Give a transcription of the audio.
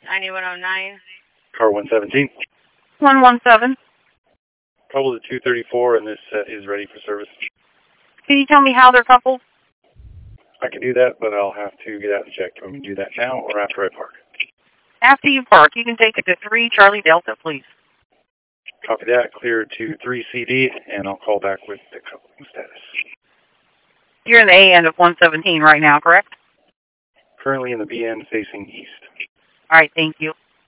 9109. Car 117. 117. Coupled to 234, and this set is ready for service. Can you tell me how they're coupled? I can do that, but I'll have to get out and check. Do you want me to do that now or after I park? After you park, you can take it to 3 Charlie Delta, please. Copy that. Clear to 3 CD, and I'll call back with the coupling status. You're in the A end of 117 right now, correct? Currently in the B end facing east. All right, thank you.